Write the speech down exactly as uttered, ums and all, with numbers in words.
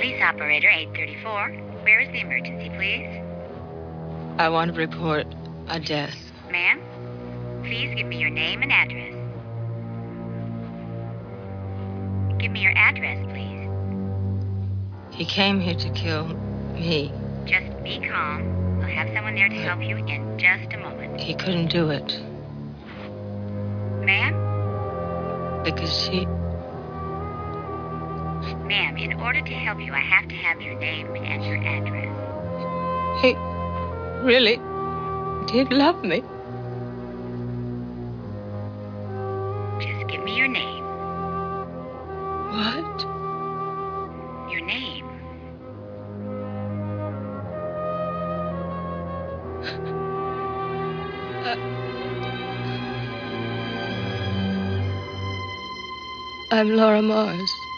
Police operator eight thirty-four. Where is the emergency, please? I want to report a death. Ma'am, please give me your name and address. Give me your address, please. He came here to kill me. Just be calm. I'll have someone there to help you in just a moment. He couldn't do it. Ma'am? Because she... Ma'am, in order to help you, I have to have your name and your address. He really did love me. Just give me your name. What? Your name. uh, I'm Laura Mars.